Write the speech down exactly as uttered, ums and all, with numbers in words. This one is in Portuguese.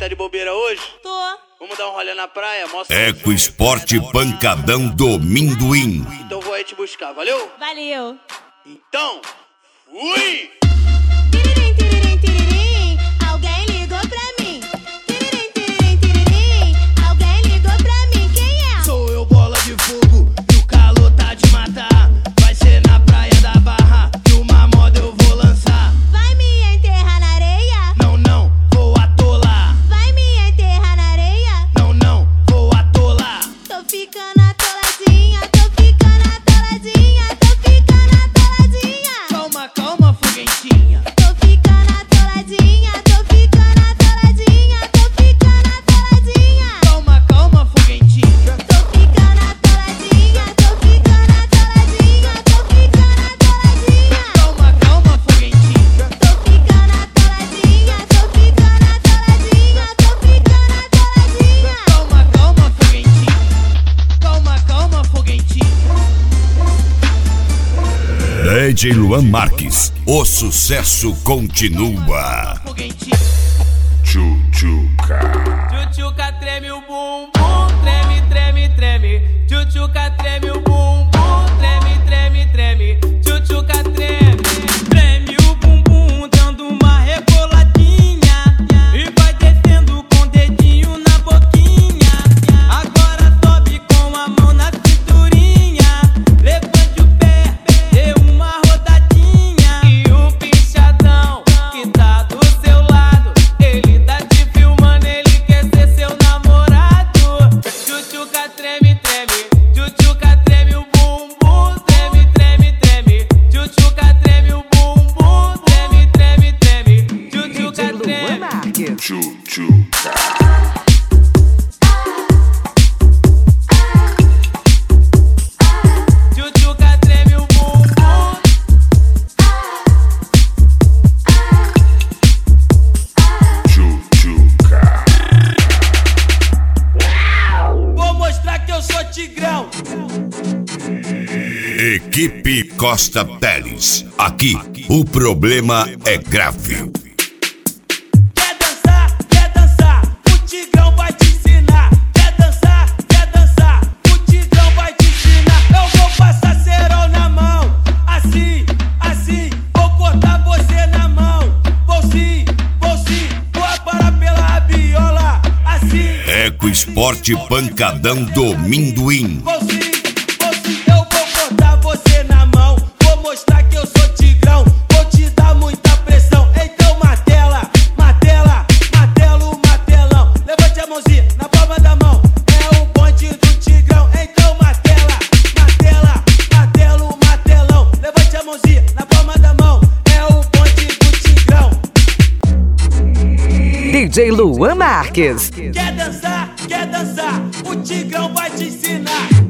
de bobeira hoje? Tô. Vamos dar um rolê na praia? Mostra. Eco Esporte Pancadão do Minduim. Então vou aí te buscar, valeu? Valeu. Então, fui! Tiririm, tiririm, tiririm, alguém ligou pra mim. Tiririm, tiririm, tiririm, alguém ligou pra mim. Quem é? Sou eu, bola de fogo, e o calor tá de matar. Vai ser na praia da Barra, e uma moda eu vou lançar. Vai me enterrar na areia? Não, não, vou atolar. Vai me enterrar na areia? Não, não, vou atolar. Tô ficando atoladinha, tô ficando atoladinha, tô ficando atoladinha. Calma, calma, foguentinha. Tô ficando atoladinha, tô ficando atoladinha, tô ficando atoladinha. Calma, calma, foguentinha. Tô ficando atoladinha, tô ficando atoladinha, tô ficando atoladinha. Calma, calma, foguentinha. Tô ficando atoladinha, tô ficando atoladinha, tô ficando atoladinha. Calma, calma, foguentinha. Calma, calma, foguentinha. D J Luan Marques, o sucesso continua. Foguentinha. Tchutchuca. Tchutchuca treme o bumbum, treme, treme, treme. Tchutchuca treme o bumbum, treme, treme, treme. Tchutchuca treme, treme o bumbum, dando uma reboladinha e vai descendo com o dedinho na boquinha. Agora sobe com a mão na cinturinha, levante o pé, dê uma rodadinha. E o pinchadão que tá do seu lado, ele tá te filmando, ele quer ser seu namorado. Tchutchuca treme, treme, tchutchuca treme o bumbum, treme, treme, treme. Tchutchuca treme o bumbum, treme, treme, treme. Tchutchuca treme. Tchutchuca. Tchutchuca treme o bumbum. Tchutchuca. Vou mostrar que eu sou tigrão. Equipe Costa Teles. Aqui, o problema é grave. Quer dançar, quer dançar, o tigrão vai te ensinar. Quer dançar, quer dançar, o tigrão vai te ensinar. Eu vou passar cerol na mão, assim, assim. Vou cortar você na mão, vou sim, vou sim. Vou aparar pela rabiola, assim. Eco Esporte Pancadão do Minduim. Vou sim, vou sim. Eu vou cortar você na mão, vou mostrar que eu sou tigrão. Vou te dar muita pressão, então martela, martela, martelo, martelão. Levante a mãozinha na palma da mão, é o bonde do tigrão. Então martela, martela, martelo, martelão. Levante a mãozinha na palma da mão, é o bonde do tigrão. D J Luan Marques. Quer dançar, quer dançar, o tigrão vai te ensinar.